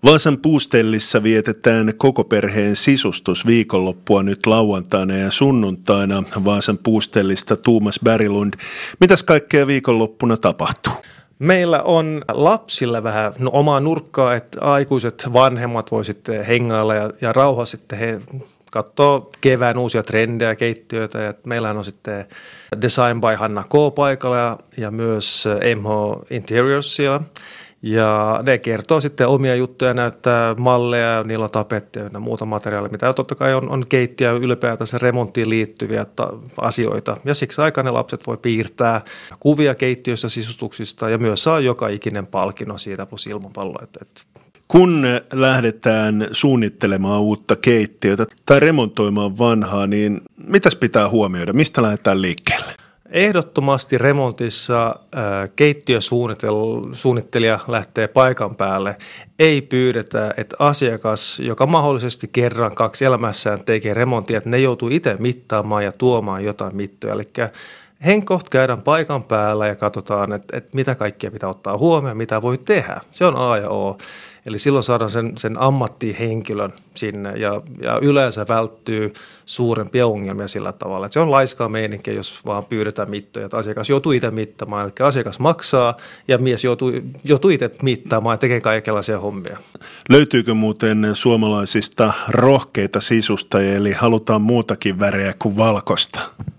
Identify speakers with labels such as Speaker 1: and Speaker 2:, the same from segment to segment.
Speaker 1: Vaasan Puustellissa vietetään koko perheen sisustusviikonloppua nyt lauantaina ja sunnuntaina. Vaasan Puustellista Tuomas Berglund. Mitäs kaikkea viikonloppuna tapahtuu?
Speaker 2: Meillä on lapsilla vähän omaa nurkkaa, että aikuiset vanhemmat voi sitten hengailla ja rauha sitten he katsoo kevään uusia trendejä, keittiöitä. Ja meillähän on sitten Design by Hanna K paikalla ja myös MH Interiors siellä. Ja ne kertoo sitten omia juttuja, näyttää malleja, niillä on tapettia ja muuta materiaalia, mitä totta kai on keittiö ylipäätänsä remonttiin liittyviä asioita. Ja siksi aikaa ne lapset voi piirtää kuvia keittiössä sisustuksista ja myös saa joka ikinen palkinnon siitä plus ilmapallo.
Speaker 1: Kun lähdetään suunnittelemaan uutta keittiötä tai remontoimaan vanhaa, niin mitäs pitää huomioida? Mistä lähdetään liikkeelle?
Speaker 2: Ehdottomasti remontissa keittiösuunnittelija lähtee paikan päälle. Ei pyydetä, että asiakas, joka mahdollisesti kerran 2 elämässään tekee remontia, että ne joutuu itse mittaamaan ja tuomaan jotain mittoja. Eli henkoht käydään paikan päällä ja katsotaan, että mitä kaikkea pitää ottaa huomioon, mitä voi tehdä. Se on A ja O. Eli silloin saadaan sen ammattihenkilön sinne ja yleensä välttyy suurempia ongelmia sillä tavalla. Että se on laiskaa meininkiä, jos vaan pyydetään mittoja. Että asiakas joutuu itse mittaamaan, eli asiakas maksaa ja mies joutuu itse mittaamaan ja tekee kaikenlaisia hommia.
Speaker 1: Löytyykö muuten suomalaisista rohkeita sisustajia, eli halutaan muutakin väreä kuin valkoista?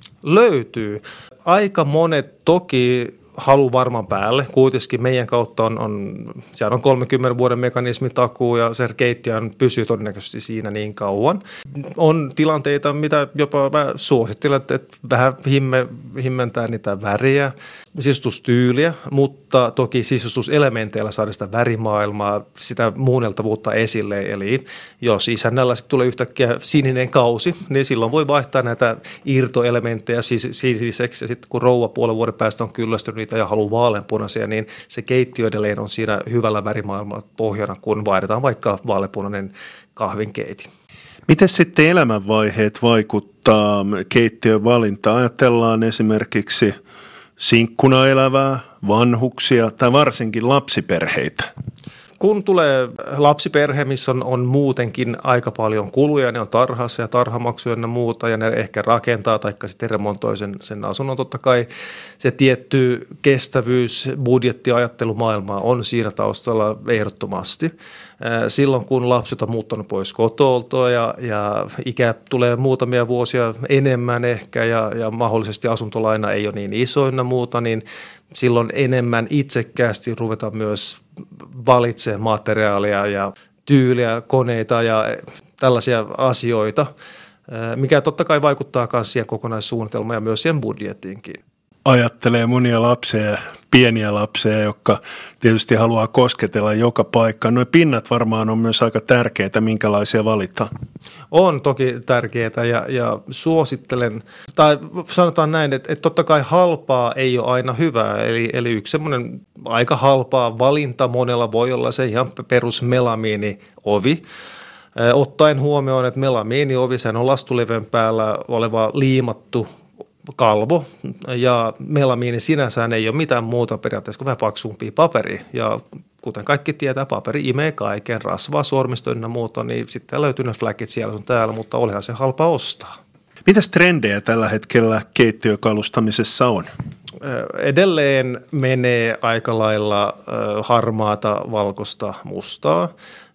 Speaker 2: Löytyy. Aika monet toki halu varmaan päälle. Kuitenkin meidän kautta siellä on 30 vuoden mekanismitakuu ja se keittiö pysyy todennäköisesti siinä niin kauan. On tilanteita, mitä jopa mä suosittelen, että vähän himmentää niitä väriä, sisustustyyliä, mutta toki sisustuselementeillä saada sitä värimaailmaa, sitä muunneltavuutta esille. Eli jos isännällä sitten tulee yhtäkkiä sininen kausi, niin silloin voi vaihtaa näitä irtoelementtejä siniseksi. Ja sitten kun rouva puolen vuoden päästä on kyllästynyt niitä ja haluaa vaaleanpunaisia, niin se keittiö edelleen on siinä hyvällä värimaailmalla pohjana, kun vaihdetaan vaikka vaaleanpunainen kahvinkeiti.
Speaker 1: Miten sitten elämänvaiheet vaikuttaa keittiön valintaan? Ajatellaan esimerkiksi sinkkuna elävää, vanhuksia tai varsinkin lapsiperheitä.
Speaker 2: Kun tulee lapsiperhe, missä on muutenkin aika paljon kuluja, ne on tarhassa ja tarhamaksuja ja muuta, ja ne ehkä rakentaa tai sitten remontoi sen asunnon. Totta kai se tietty kestävyys, budjettiajattelumaailmaa on siinä taustalla ehdottomasti. Silloin kun lapset on muuttanut pois kotolta ja ikä tulee muutamia vuosia enemmän ehkä ja mahdollisesti asuntolaina ei ole niin isoina muuta, niin silloin enemmän itsekkäästi ruvetaan myös valitsemaan materiaalia ja tyyliä, koneita ja tällaisia asioita, mikä totta kai vaikuttaa myös siihen kokonaissuunnitelmaan ja myös siihen budjettiinkin.
Speaker 1: Ajattelee monia lapsia, pieniä lapsia, jotka tietysti haluaa kosketella joka paikkaan. Nuo pinnat varmaan on myös aika tärkeitä, minkälaisia valitaan.
Speaker 2: On toki tärkeää ja suosittelen, tai sanotaan näin, että totta kai halpaa ei ole aina hyvää. Eli yksi semmoinen aika halpaa valinta monella voi olla se ihan perus melamiiniovi. Ottaen huomioon, että melamiiniovi, sehän on lastuleven päällä oleva liimattu kalvo ja melamiini sinänsä ei ole mitään muuta periaatteessa kuin vähän paksumpia paperi ja kuten kaikki tietää, paperi imee kaiken, rasvaa, sormisto ynnä muuta, niin sitten löytyy ne flagit siellä sun täällä, mutta olihan se halpa ostaa.
Speaker 1: Mitäs trendejä tällä hetkellä keittiökalustamisessa on?
Speaker 2: Edelleen menee aika lailla harmaata, valkoista, mustaa.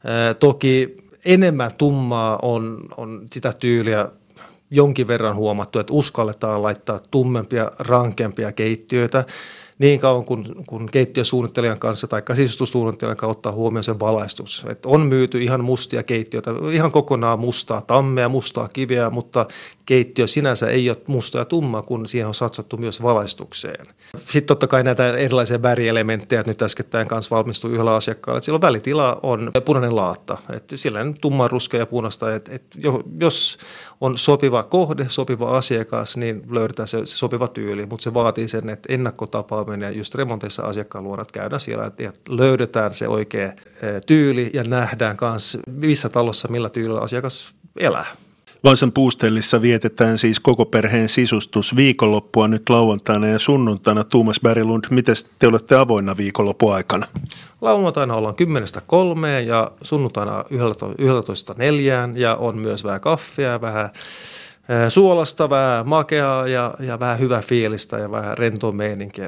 Speaker 2: Toki enemmän tummaa on sitä tyyliä, jonkin verran huomattu, että uskalletaan laittaa tummempia, rankempia keittiöitä niin kauan kun keittiösuunnittelijan kanssa tai sisustussuunnittelijan kautta huomioon sen valaistus. Että on myyty ihan mustia keittiöitä, ihan kokonaan mustaa tammea, mustaa kiveä, mutta keittiö sinänsä ei ole musta ja tumma, kun siihen on satsattu myös valaistukseen. Sitten totta kai näitä erilaisia värielementtejä, että nyt äskettäin kanssa valmistui yhdellä asiakkaalla, että silloin välitila on punainen laatta, että sillä on tumma, ruskea ja punaista, että jos on sopiva kohde, sopiva asiakas, niin löydetään se sopiva tyyli, mutta se vaatii sen, että ennakkotapaaminen just remonteissa asiakkaan luona, että käydään siellä, että löydetään se oikea tyyli ja nähdään myös missä talossa, millä tyylillä asiakas elää.
Speaker 1: Vaasan Puustellissa vietetään siis koko perheen sisustus viikonloppua nyt lauantaina ja sunnuntaina. Tuomas Berglund, miten te olette avoinna viikonlopun aikana?
Speaker 2: Lauantaina ollaan 10:03 ja sunnuntaina 11:04 ja on myös vähän kaffea, vähän suolasta, vähän makeaa ja vähän hyvää fiilistä ja vähän rentoa meininkiä.